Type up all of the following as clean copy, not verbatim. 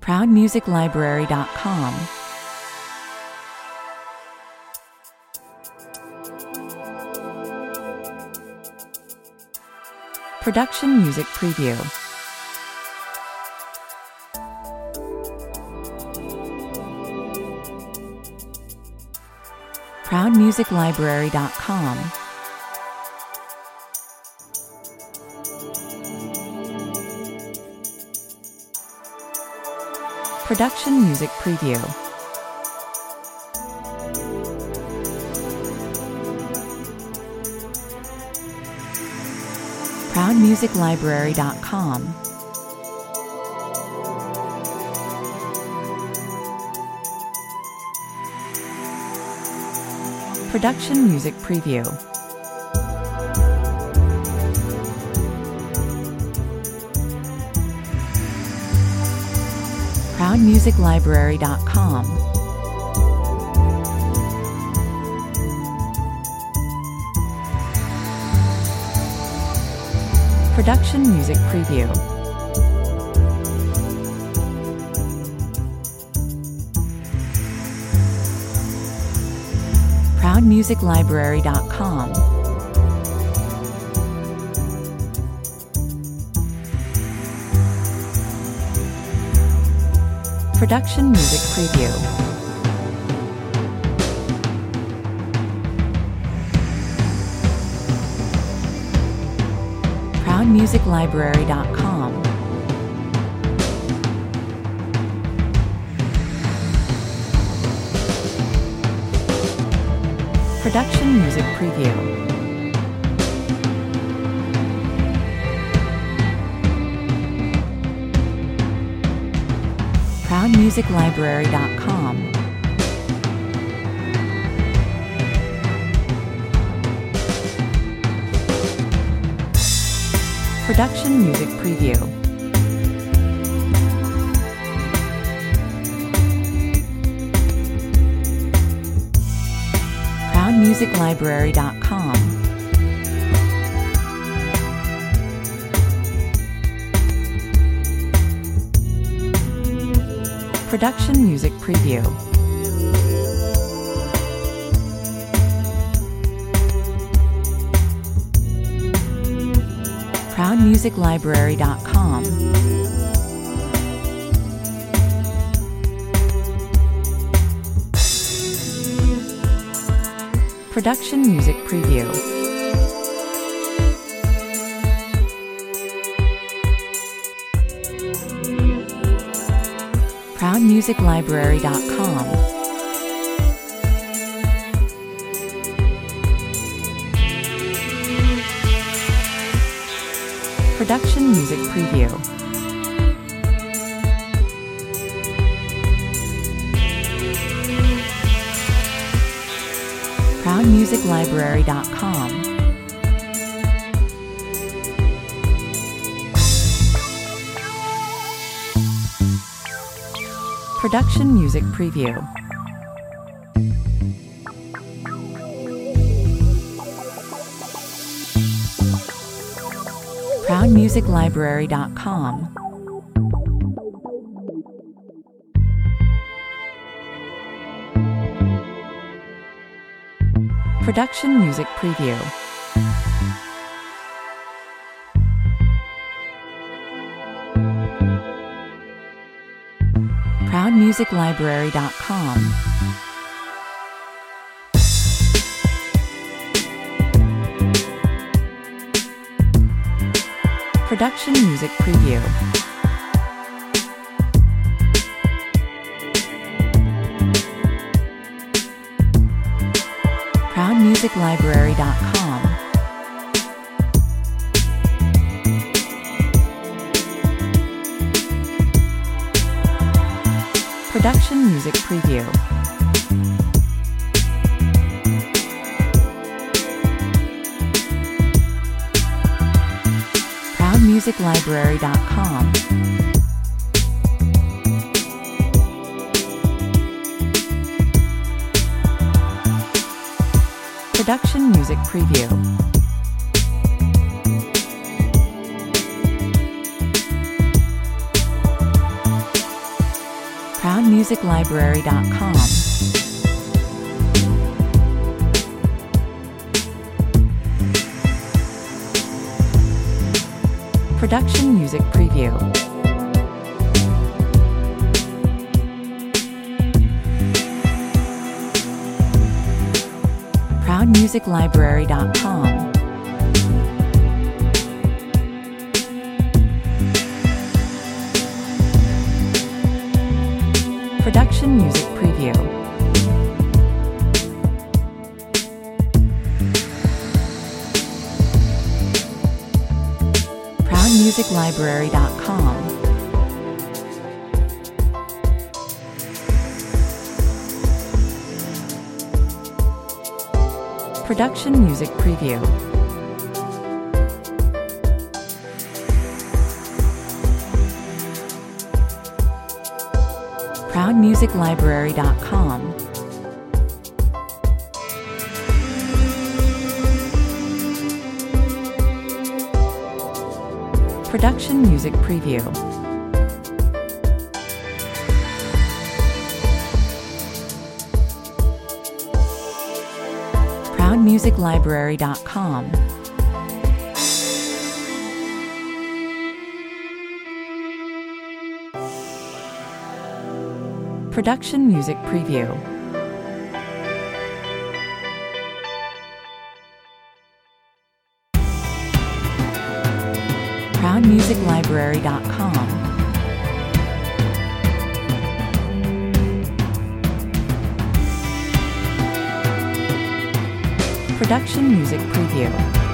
ProudMusicLibrary.com. Production Music Preview. ProudMusicLibrary.com. Production Music Preview. ProudMusicLibrary.com. Production Music Preview. ProudMusicLibrary.com. Production Music Preview. ProudMusicLibrary.com. Production Music Preview. ProudMusicLibrary.com. Production Music Preview. ProudMusicLibrary.com. Production Music Preview. ProudMusicLibrary.com. Production Music Preview. ProudMusicLibrary.com. Production Music Preview. ProudMusicLibrary.com. Production Music Preview. ProudMusicLibrary.com. Production Music Preview. ProudMusicLibrary.com. Production Music Preview. ProudMusicLibrary.com. Production Music Preview. ProudMusicLibrary.com. Production Music Preview. ProudMusicLibrary.com. Production Music Preview. ProudMusicLibrary.com. Production Music Preview. ProudMusicLibrary.com. Production Music Preview. ProudMusicLibrary.com. Production Music Preview. ProudMusicLibrary.com. Production Music Preview. ProudMusicLibrary.com. Production Music Preview. ProudMusicLibrary.com. Production Music Preview.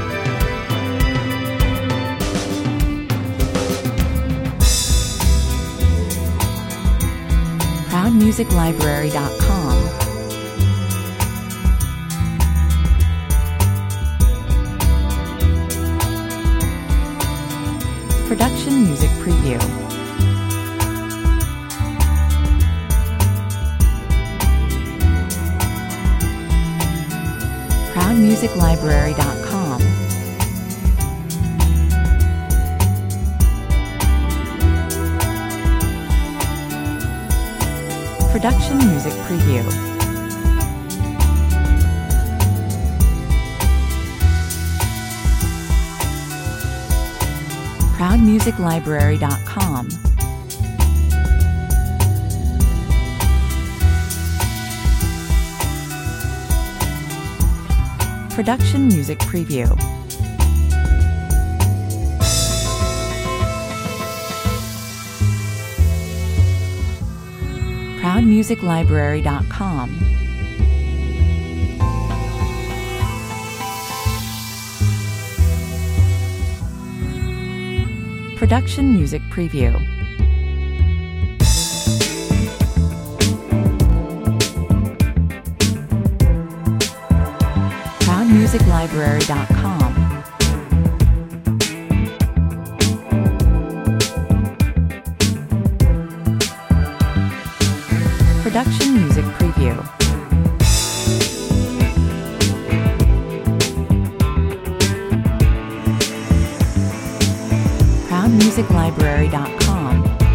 ProudMusicLibrary.com. Production Music Preview. ProudMusicLibrary.com. Production Music Preview. ProudMusicLibrary.com. Production Music Preview. ProudMusicLibrary.com. Production Music Preview. ProudMusicLibrary.com. Production Music Preview. ProudMusicLibrary.com.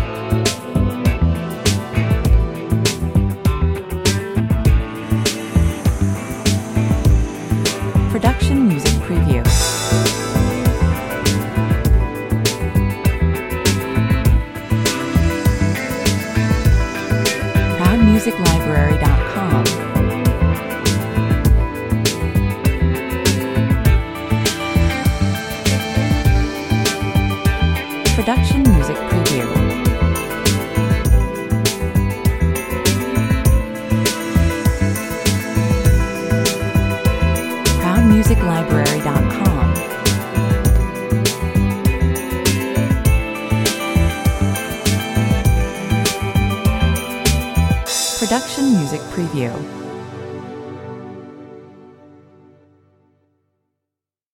Production Music Preview. ProudMusicLibrary.com. Production Music Preview. ProudMusicLibrary.com. Production Music Preview.